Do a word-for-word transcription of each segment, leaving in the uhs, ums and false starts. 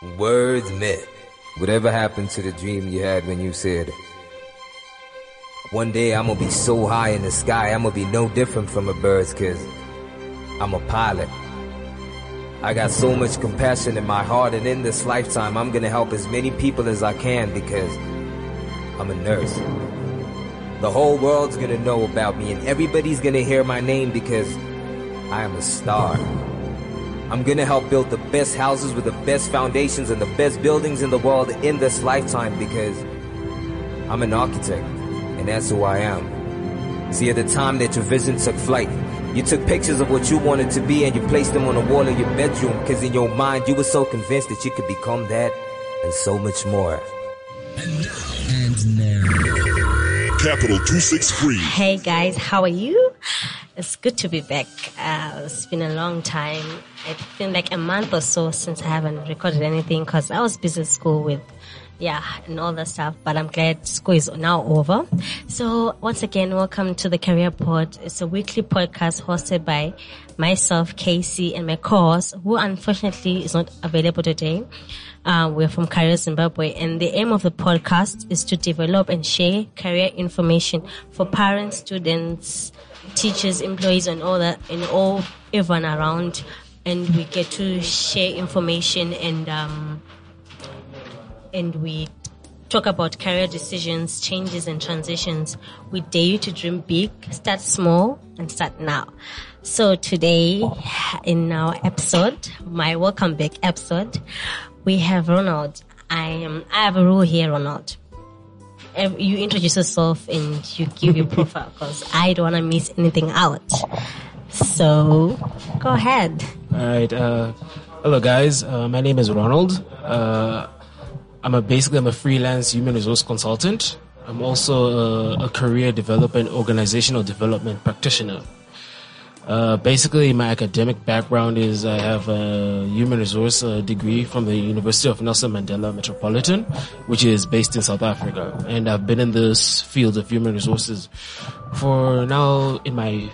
Wordsmith. Whatever happened to the dream you had when you said, one day I'm gonna be so high in the sky, I'm gonna be no different from a bird, cause I'm a pilot. I got so much compassion in my heart, and in this lifetime I'm gonna help as many people as I can because I'm a nurse. The whole world's gonna know about me, and everybody's gonna hear my name because I am a star. I'm gonna help build the best houses with the best foundations and the best buildings in the world in this lifetime because I'm an architect, and that's who I am. See, at the time that your vision took flight, you took pictures of what you wanted to be and you placed them on the wall of your bedroom because in your mind you were so convinced that you could become that and so much more. And now, and now, Capital two sixty-three. Hey guys, how are you? It's good to be back. Uh, it's been a long time. It's been like a month or so since I haven't recorded anything because I was busy at school with, yeah, and all that stuff. But I'm glad school is now over. So once again, welcome to the Career Pod. It's a weekly podcast hosted by myself, Casey, and my co-host, who unfortunately is not available today. Uh, we're from Career Zimbabwe, and the aim of the podcast is to develop and share career information for parents, students, teachers, employees, and all that, and all everyone around. And we get to share information and um, and we talk about career decisions, changes, and transitions. We dare you to dream big, start small, and start now. So today, in our episode, my welcome back episode, we have Ronald. I am. I have a rule here, Ronald. You introduce yourself and you give your profile because I don't want to miss anything out. So, go ahead. All right. Uh, hello, guys. Uh, my name is Ronald. Uh, I'm a basically I'm a freelance human resource consultant. I'm also a, a career development, organizational development practitioner. Uh, basically, my academic background is I have a human resource uh, degree from the University of Nelson Mandela Metropolitan, which is based in South Africa. And I've been in this field of human resources for now in my,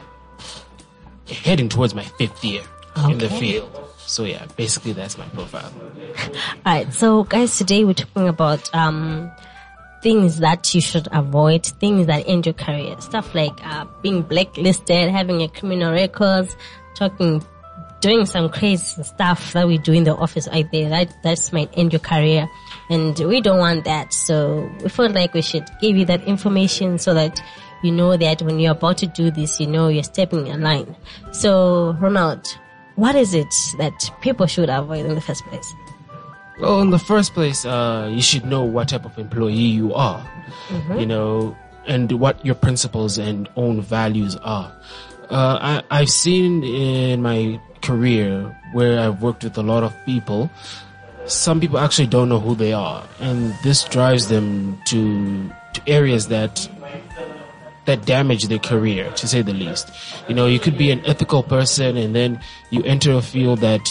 heading towards my fifth year okay. in the field. So yeah, basically that's my profile. Alright, so guys, today we're talking about, um, things that you should avoid, things that end your career. Stuff like uh, being blacklisted, having a criminal record, talking, doing some crazy stuff that we do in the office out there. That that might end your career, and we don't want that. So we felt like we should give you that information so that you know that when you're about to do this, you know you're stepping in line. So Ronald, what is it that people should avoid in the first place? Well, in the first place, uh, you should know what type of employee you are, mm-hmm. you know, and what your principles and own values are. Uh, I, I've seen in my career where I've worked with a lot of people, some people actually don't know who they are, and this drives them to, to areas that that damage their career, to say the least. You know, you could be an ethical person and then you enter a field that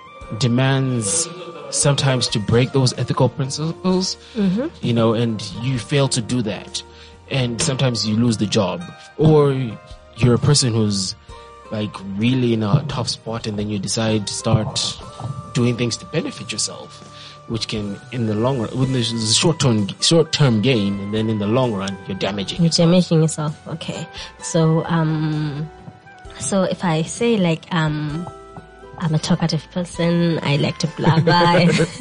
demands sometimes to break those ethical principles, mm-hmm. you know, and you fail to do that. And sometimes you lose the job. Or you're a person who's like really in a tough spot and then you decide to start doing things to benefit yourself, which can, in the long run, with the short-term, short-term gain, and then in the long run, you're damaging You're yourself. damaging yourself, okay. So, um, so if I say like, um, I'm a talkative person. I like to blah blah.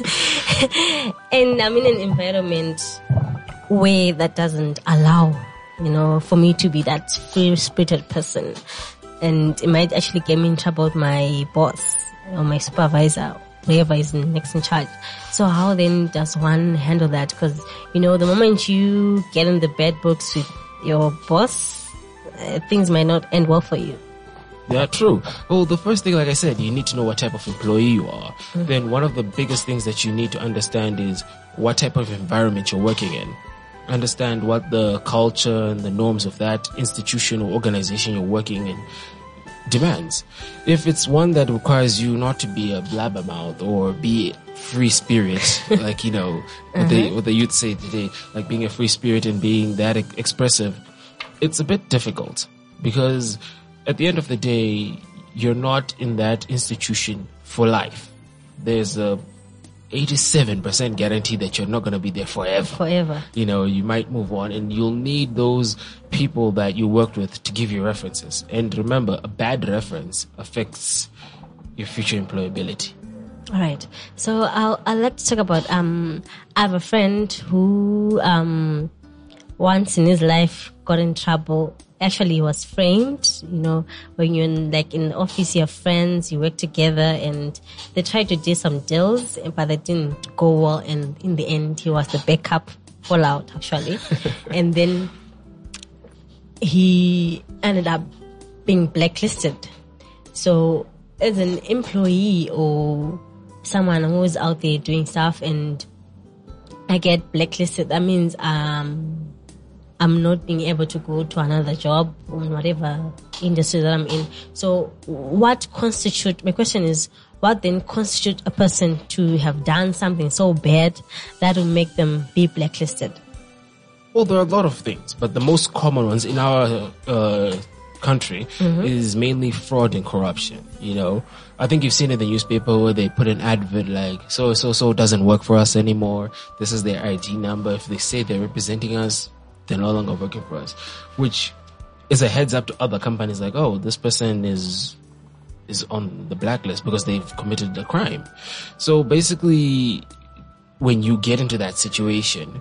And I'm in an environment where that doesn't allow, you know, for me to be that free-spirited person. And it might actually get me in trouble with my boss or my supervisor, whoever is next in charge. So how then does one handle that? Because, you know, the moment you get in the bad books with your boss, uh, things might not end well for you. Yeah, true. Well, the first thing, like I said, you need to know what type of employee you are. Mm-hmm. Then one of the biggest things that you need to understand is what type of environment you're working in. Understand what the culture and the norms of that institution or organization you're working in demands. If it's one that requires you not to be a blabbermouth or be free spirit, like, you know, what, mm-hmm. they, what the youth say today, like being a free spirit and being that e- expressive, it's a bit difficult because at the end of the day, you're not in that institution for life. There's a eighty-seven percent guarantee that you're not going to be there forever. Forever. You know, you might move on, and you'll need those people that you worked with to give you references. And remember, a bad reference affects your future employability. All right. So I'll, I'll like to talk about, um, I have a friend who, um, once in his life got in trouble. Actually, he was framed. You know, when you're in, like in the office, you have friends, you work together, and they tried to do some deals, but they didn't go well. And in the end, he was the backup fallout, actually. And then he ended up being blacklisted. So as an employee or someone who's out there doing stuff and I get blacklisted, that means, um, I'm not being able to go to another job in whatever industry that I'm in. So what constitute, my question is, what then constitute a person to have done something so bad that will make them be blacklisted? Well, there are a lot of things, but the most common ones in our uh, country mm-hmm. is mainly fraud and corruption. You know, I think you've seen it in the newspaper where they put an advert like, so, so, so doesn't work for us anymore. This is their I D number. If they say they're representing us, they're no longer working for us, which is a heads up to other companies like, oh, this person is is on the blacklist because they've committed a crime. So basically, when you get into that situation,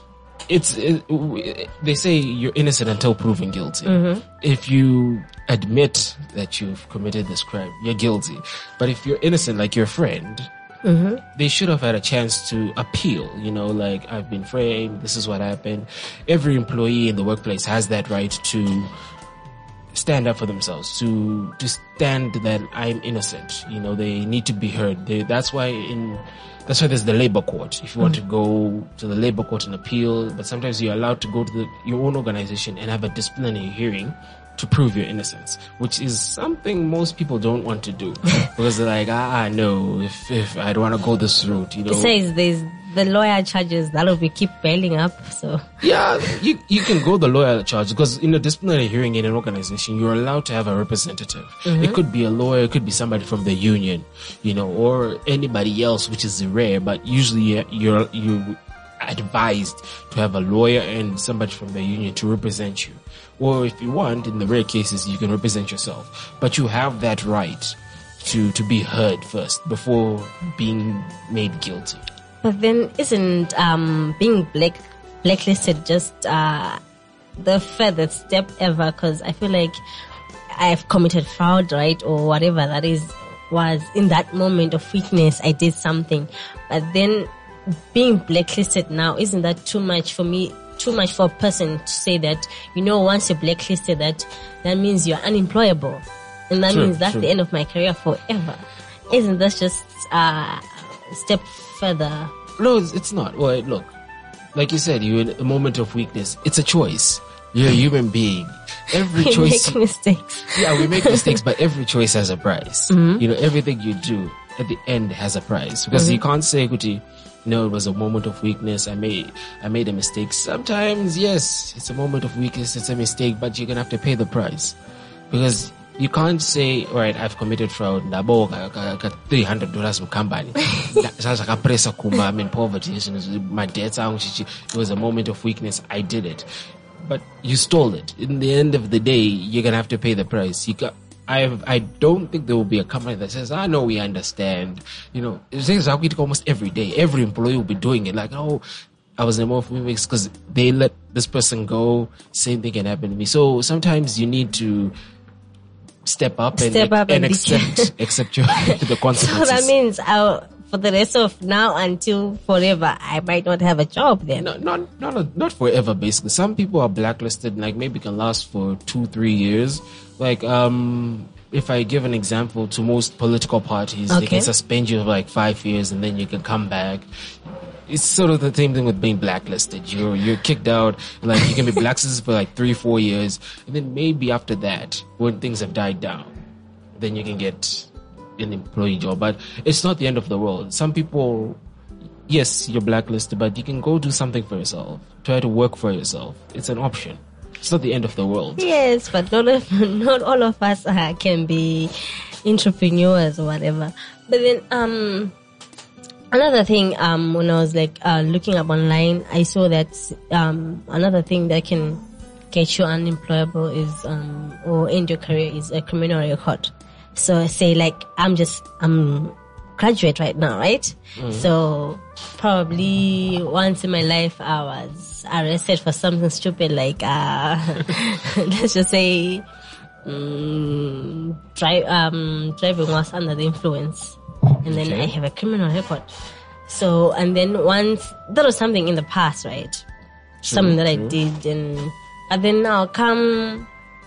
it's it, they say you're innocent until proven guilty. Mm-hmm. If you admit that you've committed this crime, you're guilty. But if you're innocent, like your friend, mm-hmm. they should have had a chance to appeal, you know, like, I've been framed, this is what happened. Every employee in the workplace has that right to stand up for themselves, to, to stand that I'm innocent. You know, they need to be heard. They, that's why in, that's why there's the labor court. If you want mm-hmm. to go to the labor court and appeal, but sometimes you're allowed to go to the, your own organization and have a disciplinary hearing to prove your innocence, which is something most people don't want to do because they're like, ah, no, if, if I don't want to go this route, you know. It says there's the lawyer charges that'll be keep piling up, so. Yeah, you, you can go the lawyer charge because in a disciplinary hearing in an organization, you're allowed to have a representative. Mm-hmm. It could be a lawyer, it could be somebody from the union, you know, or anybody else, which is rare, but usually you're, you advised to have a lawyer and somebody from the union to represent you. Or if you want, in the rare cases, you can represent yourself. But you have that right to, to be heard first before being made guilty. But then isn't um, being black blacklisted just uh, the furthest step ever? Because I feel like I've committed fraud, right? Or whatever that is, was in that moment of weakness, I did something. But then being blacklisted now, isn't that too much for me? Too much for a person to say that, you know, once you're blacklisted, that that means you're unemployable, and that true, means that's true. the end of my career forever. Isn't that just uh, a step further? No, it's, it's not. Well, look, like you said, you're in a moment of weakness. It's a choice. You're a human being. Every we choice. make mistakes. Yeah, we make mistakes, but every choice has a price. Mm-hmm. You know, everything you do at the end has a price because mm-hmm. you can't say, Kuti, no, it was a moment of weakness. I made, I made a mistake. Sometimes, yes, it's a moment of weakness. It's a mistake, but you're gonna have to pay the price because you can't say, all right, I've committed fraud. I got three hundred dollars from company. I'm in poverty. My debts are, it was a moment of weakness. I did it, but you stole it. In the end of the day, you're gonna have to pay the price. You got. I I don't think there will be a company that says, I know we understand. You know, it's exactly almost every day. Every employee will be doing it. Like, oh, I was in a more of weeks because they let this person go. Same thing can happen to me. So sometimes you need to step up and, step up and, and accept, accept your, the consequences. So that means I'll, for the rest of now until forever, I might not have a job then. No, not, not, not forever, basically. Some people are blacklisted, like maybe can last for two, three years. Like, um, if I give an example to most political parties, okay. they can suspend you for like five years and then you can come back. It's sort of the same thing with being blacklisted. You're, you're kicked out. Like, you can be blacklisted for like three, four years. And then maybe after that, when things have died down, then you can get an employee job. But it's not the end of the world. Some people, yes, you're blacklisted, but you can go do something for yourself. Try to work for yourself. It's an option. It's not the end of the world. Yes, but not, of, not all of us uh, can be entrepreneurs or whatever. But then, um, Another thing, um, when I was like uh, looking up online, I saw that um, another thing that can get you unemployable is um, or end your career is a criminal record. So say like I'm just I'm graduate right now, right? Mm-hmm. So probably once in my life I was arrested for something stupid like uh, let's just say um, drive um, driving was under the influence. And then okay. I have a criminal record. So, and then once, that was something in the past, right? True, something that true. I did. And, but then now come,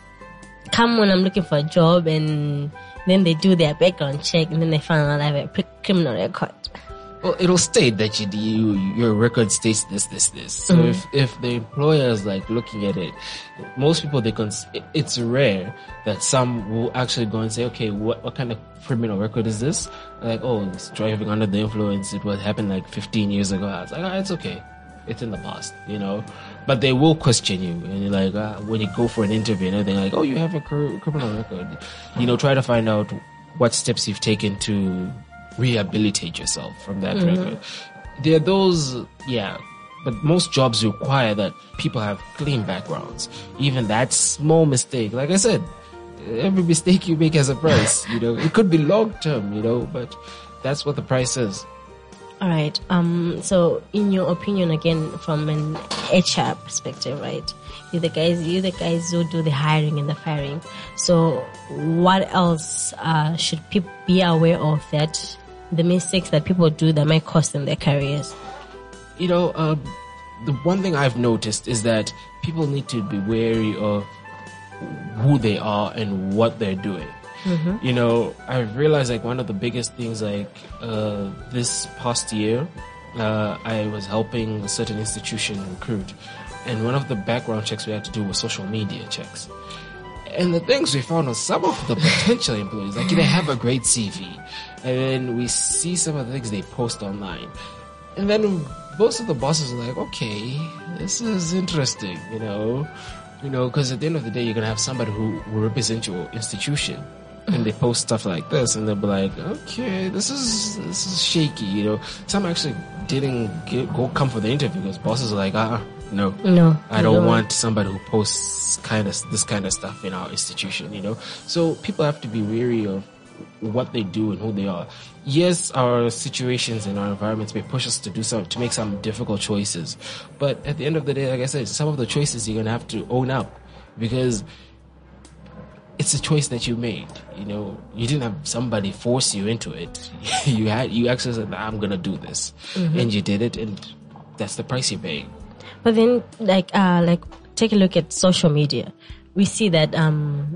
come when I'm looking for a job and then they do their background check and then they find out I have a pre- criminal record. Well, it'll state that you, you your record states this, this, this. So mm-hmm. if, if the employer is like looking at it, most people, they cons- it's rare that some will actually go and say, okay, what, what kind of criminal record is this? Like, oh, it's driving under the influence. It was happened like fifteen years ago. I was like, oh, it's okay. It's in the past, you know, but they will question you. And you're like, uh, when you go for an interview and everything, like, oh, you have a cr- criminal record, you know, try to find out what steps you've taken to rehabilitate yourself from that mm-hmm. record. There are those, yeah, but most jobs require that people have clean backgrounds. Even that small mistake, like I said, every mistake you make has a price, you know. It could be long term, you know, but that's what the price is. All right. Um. So, in your opinion, again, from an H R perspective, right? You the guys, you the guys who do the hiring and the firing. So, what else uh, should people be aware of that the mistakes that people do that might cost them their careers? You know, uh, the one thing I've noticed is that people need to be wary of who they are and what they're doing. Mm-hmm. You know, I've realized like one of the biggest things like uh, this past year, uh, I was helping a certain institution recruit, and one of the background checks we had to do was social media checks. And the things we found on some of the potential employees, like they have a great C V, and then we see some of the things they post online, and then most of the bosses are like, okay, this is interesting, you know, you know, because at the end of the day, you're gonna have somebody who will represent your institution. And they post stuff like this, and they'll be like, "Okay, this is this is shaky," you know. Some actually didn't get, go come for the interview because bosses are like, "Ah, no, no, I don't, don't want somebody who posts kind of this kind of stuff in our institution," you know. So people have to be wary of what they do and who they are. Yes, our situations and our environments may push us to do some to make some difficult choices, but at the end of the day, like I said, some of the choices you're gonna have to own up because it's a choice that you made. You know, you didn't have somebody force you into it. you had, you actually said, I'm going to do this. Mm-hmm. And you did it, and that's the price you're paying. But then, like, uh, like, take a look at social media. We see that, um,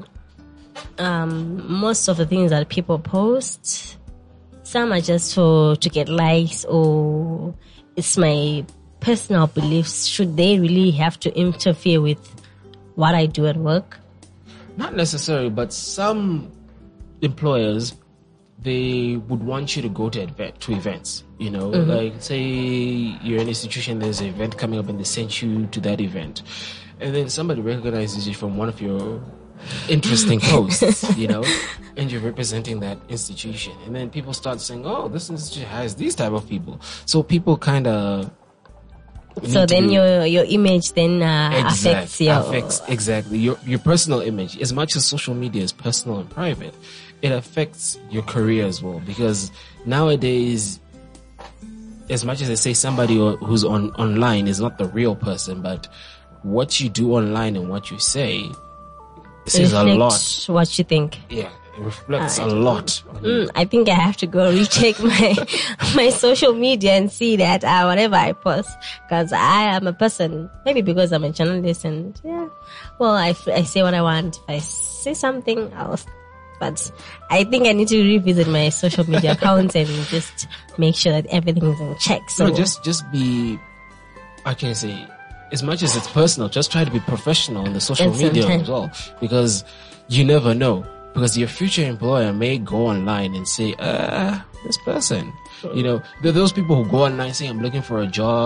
um, most of the things that people post, some are just for, to get likes, or it's my personal beliefs. Should they really have to interfere with what I do at work? Not necessarily, but some employers, they would want you to go to event, to events, you know, mm-hmm. like say you're in an institution, there's an event coming up and they sent you to that event. And then somebody recognizes you from one of your interesting posts, you know, and you're representing that institution. And then people start saying, oh, this institution has these type of people. So people kind of... So then your your image then uh, exact, affects your affects exactly your your personal image. As much as social media is personal and private, it affects your career as well. Because nowadays, as much as they say somebody who's on online is not the real person, but what you do online and what you say says a lot. What you think? Yeah. It reflects right. a lot. Mm, I think I have to go recheck my my social media and see that uh, whatever I post, because I am a person, maybe because I'm a journalist and yeah, well, I, I say what I want. If I say something else, but I think I need to revisit my social media accounts and just make sure that everything is in check. So no, just just be, I can say, as much as it's personal, just try to be professional on the social media as well, because you never know. Because your future employer may go online and say, uh, this person, you know, there are those people who go online saying, I'm looking for a job,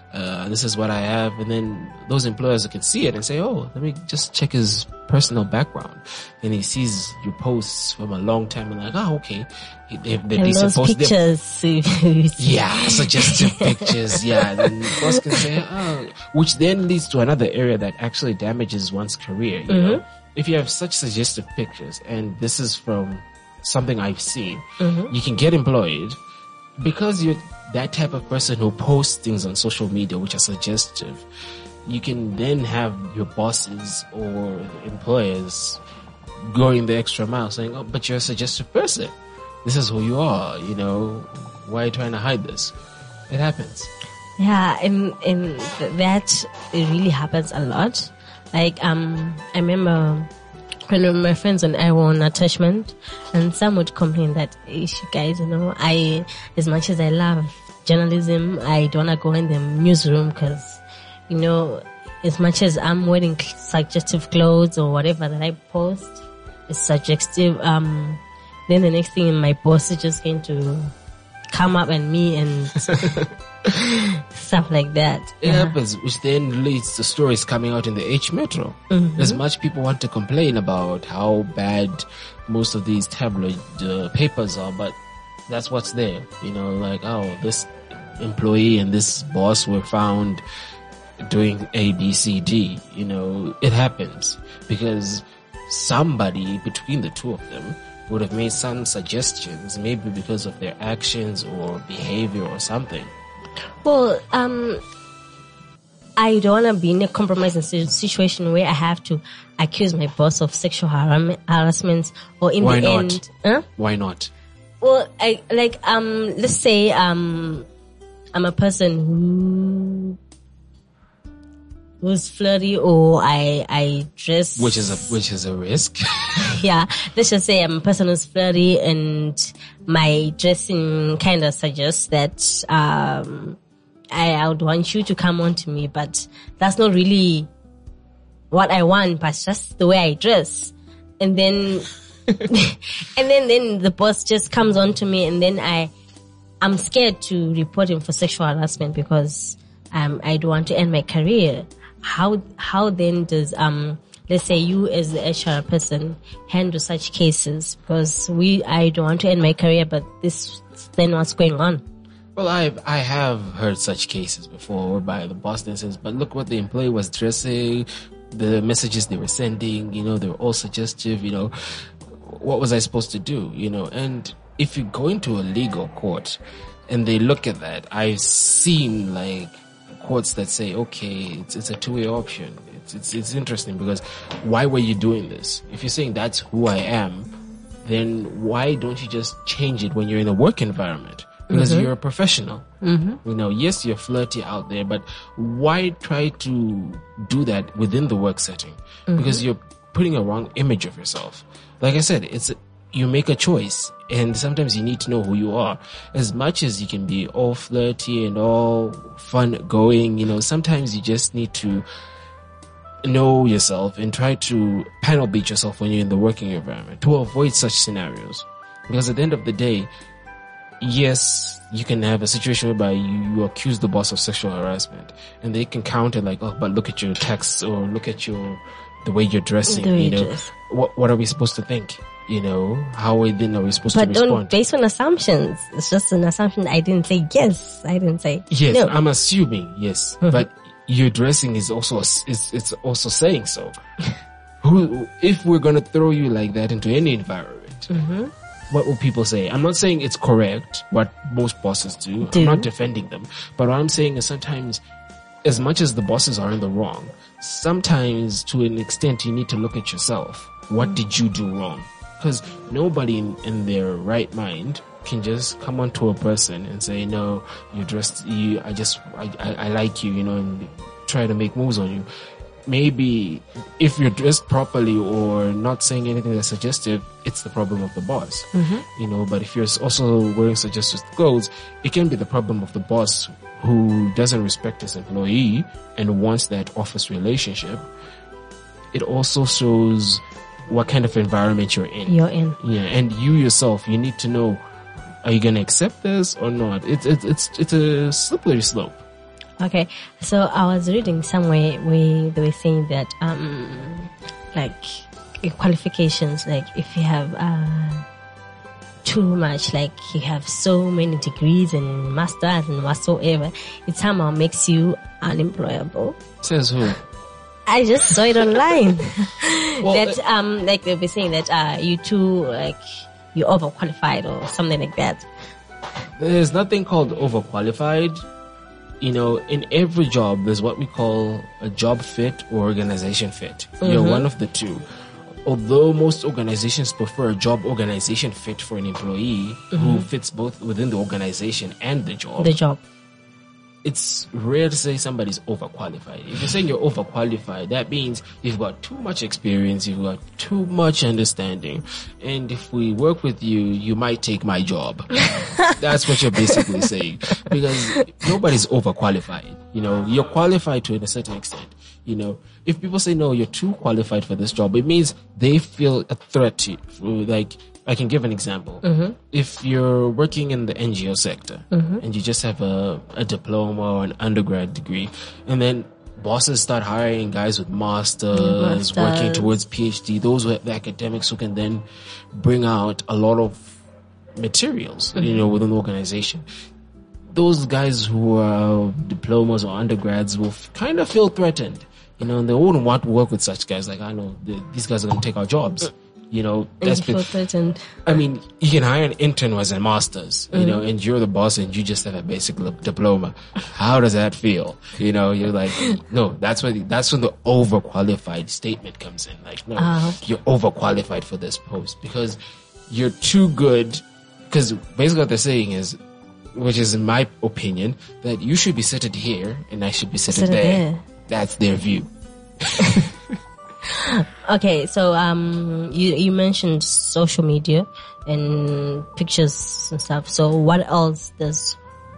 Uh, this is what I have. And then those employers can see it and say, oh, let me just check his personal background. And he sees your posts from a long time and like, oh, okay. They have the And decent those posts. pictures. Yeah, suggestive pictures. Yeah, and then the boss can say, oh, which then leads to another area that actually damages one's career. You know, if you have such suggestive pictures, and this is from something I've seen, you can get employed because you're that type of person who posts things on social media which are suggestive. You can then have your bosses or employers going the extra mile saying, oh, but you're a suggestive person. This is who you are, you know. Why are you trying to hide this? It happens. Yeah, and and th- that it really happens a lot. Like um, I remember when my friends and I were on attachment, and some would complain that, "Ish, guys, you know, I as much as I love journalism, I don't wanna go in the newsroom because, you know, as much as I'm wearing suggestive clothes or whatever that I post is suggestive. Um, then the next thing, my boss is just going to come up and me and stuff like that. It Yeah. happens, which then leads to stories coming out in the H Metro. As much people want to complain about how bad most of these tabloid uh, papers are, but that's what's there. You know, like, oh, this employee and this boss were found doing A, B, C, D. You know, it happens because somebody between the two of them would have made some suggestions, maybe because of their actions or behavior or something. Well, um, I don't want to be in a compromising si- situation where I have to accuse my boss of sexual haram- harassment, or in Why the not? end, huh? Why not? Well, I like um, let's say um, I'm a person who who's flirty, or I I dress Which is a which is a risk. yeah, let's just say I'm a person who's flirty and my dressing kind of suggests that um, I, I would want you to come on to me, but that's not really what I want, but just the way I dress. And then, and then, then the boss just comes on to me, and then I, I'm scared to report him for sexual harassment because um, I don't want to end my career. How, how then does, um, let's say you as the H R person handle such cases? Because we, I don't want to end my career, but this, then what's going on? Well, I've, I have heard such cases before whereby the boss then says, but look what the employee was dressing, the messages they were sending, you know, they were all suggestive, you know, what was I supposed to do, you know? And if you go into a legal court and they look at that, I've seen like courts that say, okay, it's, it's a two-way option. It's, it's, it's interesting because why were you doing this? If you're saying that's who I am, then why don't you just change it when you're in a work environment? Because mm-hmm. you're a professional. Mm-hmm. You know, yes, you're flirty out there, but why try to do that within the work setting? Mm-hmm. Because you're putting a wrong image of yourself. Like I said, it's a, you make a choice, and sometimes you need to know who you are. As much as you can be all flirty and all fun going, you know, sometimes you just need to know yourself and try to panel beat yourself when you're in the working environment to avoid such scenarios. Because at the end of the day, yes, you can have a situation whereby you, you accuse the boss of sexual harassment, and they can counter like, oh, but look at your texts or look at your the way you're dressing. The way you know, you dress. what what are we supposed to think? You know, how are, then are we supposed But to don't respond? based on assumptions. It's just an assumption. I didn't say yes. I didn't say Yes, no. I'm assuming yes, but your dressing is also is it's also saying so. Who, if we're gonna throw you like that into any environment, what will people say? I'm not saying it's correct what most bosses do. Do. I'm not defending them, but what I'm saying is sometimes, as much as the bosses are in the wrong, sometimes to an extent you need to look at yourself. What did you do wrong? Because nobody in, in their right mind can just come onto a person and say, no, you dressed, you, I just, I, I, I like you, you know, and try to make moves on you. Maybe if you're dressed properly or not saying anything that's suggestive, it's the problem of the boss, you know, but if you're also wearing suggestive clothes, it can be the problem of the boss who doesn't respect his employee and wants that office relationship. It also shows what kind of environment you're in. You're in. Yeah, and you yourself, you need to know, are you going to accept this or not? It's it's it's it's a slippery slope. Okay, so I was reading somewhere where they were saying that, um, like, your qualifications, like, if you have, uh, too much, like, you have so many degrees and masters and whatsoever, it somehow makes you unemployable. Says who? I just saw it online. Well, that, uh, um, like, they'll be saying that, uh, you too, like, you're overqualified or something like that. There's nothing called overqualified. You know, in every job, there's what we call a job fit or organization fit. Mm-hmm. You're one of the two. Although most organizations prefer a job organization fit for an employee mm-hmm. who fits both within the organization and the job. The job. It's rare to say somebody's overqualified. If you're saying you're overqualified, that means you've got too much experience, you've got too much understanding. And if we work with you, you might take my job. That's what you're basically saying. Because nobody's overqualified. You know, you're qualified to a certain extent. You know, if people say, no, you're too qualified for this job, it means they feel a threat to you. Like, I can give an example. Mm-hmm. If you're working in the N G O sector mm-hmm. and you just have a, a diploma or an undergrad degree, and then bosses start hiring guys with masters, masters. working towards PhD, those are the academics who can then bring out a lot of materials, mm-hmm. you know, within the organization. Those guys who are diplomas or undergrads will f- kind of feel threatened, you know, and they wouldn't want to work with such guys. Like, I know the, these guys are going to take our jobs. You know, that's feel threatened. I mean, you can hire an intern who has a master's, you mm-hmm. know, and you're the boss and you just have a basic diploma. How does that feel? You know, you're like, no, that's when, that's when the overqualified statement comes in. Like, no, uh, okay. you're overqualified for this post because you're too good. Because basically what they're saying is, which is in my opinion, that you should be seated here and I should be seated there. there. That's their view. Okay, so um, you you mentioned social media and pictures and stuff. So what else does?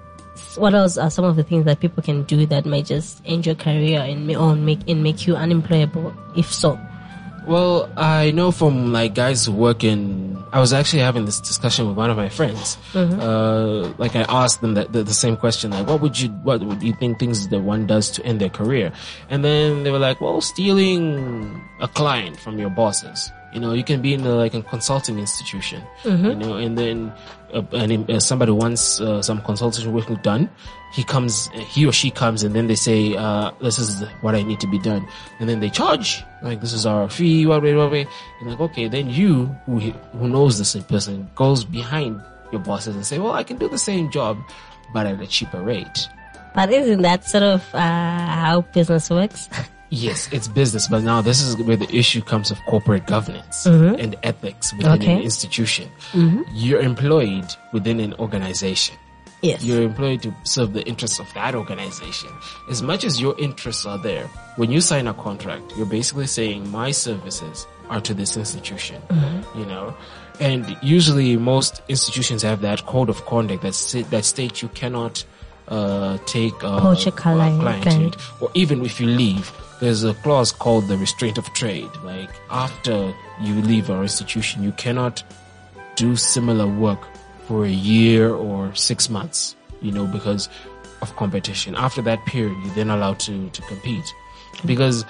What else are some of the things that people can do that might just end your career and or make and make you unemployable? If so, well, I know from like guys who work in. I was actually having this discussion with one of my friends. Mm-hmm. Uh, like I asked them that the, the same question, like, what would you, what would you think things that one does to end their career? And then they were like, well, stealing a client from your bosses. You know, you can be in a, like a consulting institution, mm-hmm. you know, and then uh, and, uh, somebody wants uh, some consultation work done. He comes, he or she comes, and then they say, uh, this is what I need to be done. And then they charge, like, this is our fee, what way, what way. And like, okay, then you, who who knows this person, goes behind your bosses and say, well, I can do the same job, but at a cheaper rate. But isn't that sort of uh, how business works? Yes, it's business, but now this is where the issue comes of corporate governance mm-hmm. and ethics within okay. an institution. Mm-hmm. You're employed within an organization. Yes. You're employed to serve the interests of that organization. As much as your interests are there, when you sign a contract, you're basically saying my services are to this institution, mm-hmm. you know? And usually most institutions have that code of conduct that, st- that states you cannot uh, take uh, Poach a client, client, client. Or even if you leave, there's a clause called the restraint of trade. Like, after you leave our institution, you cannot do similar work for a year or six months, you know, because of competition. After that period, you're then allowed to, to compete. Because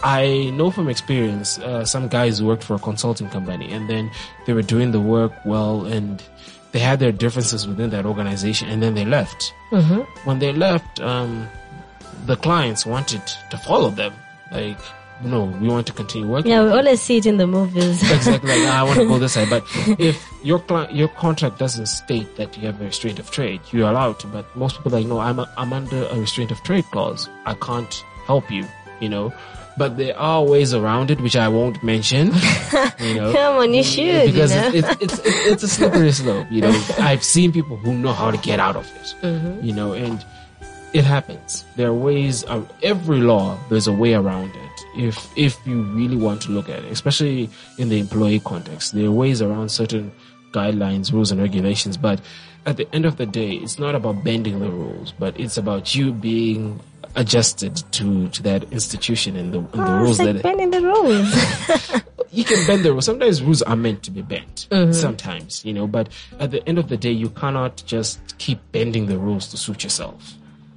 I know from experience, uh, some guys who worked for a consulting company and then they were doing the work well and they had their differences within that organization and then they left. Mm-hmm. When they left, um, the clients wanted to follow them. Like, no, we want to continue working. Yeah, we always see it in the movies. Exactly. Like, ah, I want to go this side. But if your cli- your contract doesn't state that you have a restraint of trade, you're allowed to. But most people are like, no, I'm a, I'm under a restraint of trade clause. I can't help you, you know. But there are ways around it, which I won't mention. You know, come on, you should. Because you know? it's, it's, it's, it's a slippery slope, you know. I've seen people who know how to get out of it, mm-hmm. you know, and it happens. There are ways, of every law, there's a way around it. If, if you really want to look at it, especially in the employee context, there are ways around certain guidelines, rules and regulations. But at the end of the day, it's not about bending the rules, but it's about you being adjusted to, to that institution and the, and the oh, rules it's like that bending the rules. You can bend the rules. Sometimes rules are meant to be bent. Mm-hmm. Sometimes, you know, but at the end of the day, you cannot just keep bending the rules to suit yourself.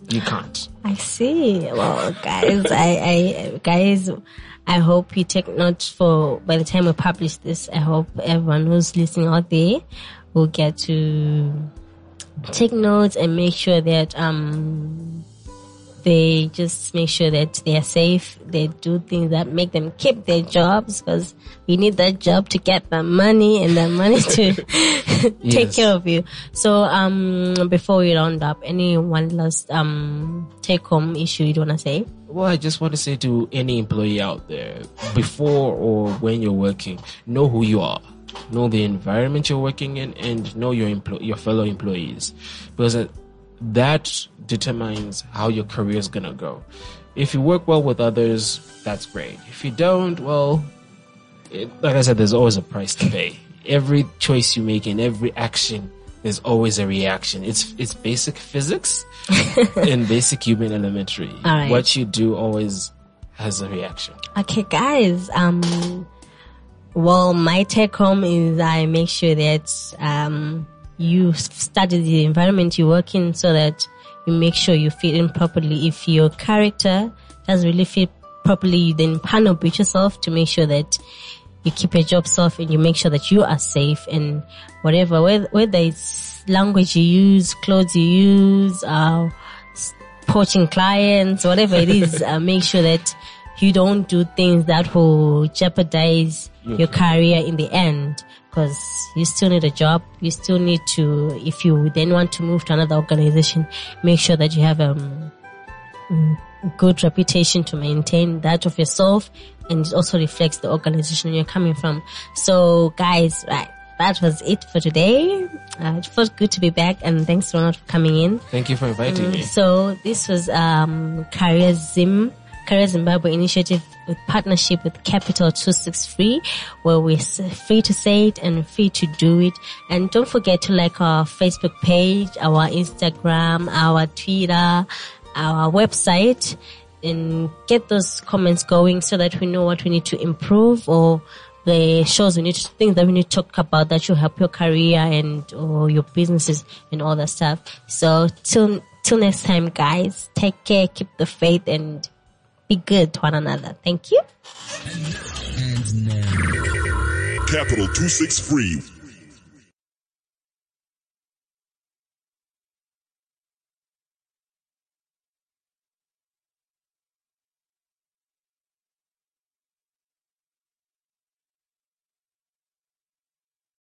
You can't. I see. Well, guys, I, I, guys, I hope you take note for, by the time we publish this, I hope everyone who's listening out there will get to take notes and make sure that, um, they just make sure that they are safe. They do things that make them keep their jobs, because you need that job to get the money and the money to take Yes. care of you. So, um, before we round up, any one last, um, take home issue you want to say? Well, I just want to say to any employee out there, before or when you're working, know who you are. Know the environment you're working in, and know your empl- your fellow employees. Because uh, that determines how your career is going to go. If you work well with others, that's great. If you don't, well, it, like I said, there's always a price to pay. Every choice you make and every action, there's always a reaction. It's it's basic physics and basic human elementary. All right. What you do always has a reaction. Okay, guys. Um, well, my take home is I make sure that um you study the environment you work in, so that you make sure you fit in properly. If your character doesn't really fit properly, you then partner with yourself to make sure that you keep your job safe and you make sure that you are safe, and whatever, whether, whether it's language you use, clothes you use, uh, poaching clients, whatever it is, uh, make sure that you don't do things that will jeopardize Your your career in the end. Because you still need a job, you still need to, if you then want to move to another organization, make sure that you have a um, good reputation to maintain that of yourself, and it also reflects the organization you're coming from. So guys, right, that was it for today. Uh, it felt good to be back, and thanks Ronald for coming in. Thank you for inviting me. So this was um Career Zim, Career Zimbabwe initiative with partnership with Capital two sixty-three, where we're free to say it and free to do it. And don't forget to like our Facebook page, our Instagram, our Twitter, our website, and get those comments going so that we know what we need to improve, or the shows we need to, things that we need to talk about that will help your career and or your businesses and all that stuff. So till till next time, guys, take care, keep the faith, and be good to one another. Thank you. And now. Capital two sixty-three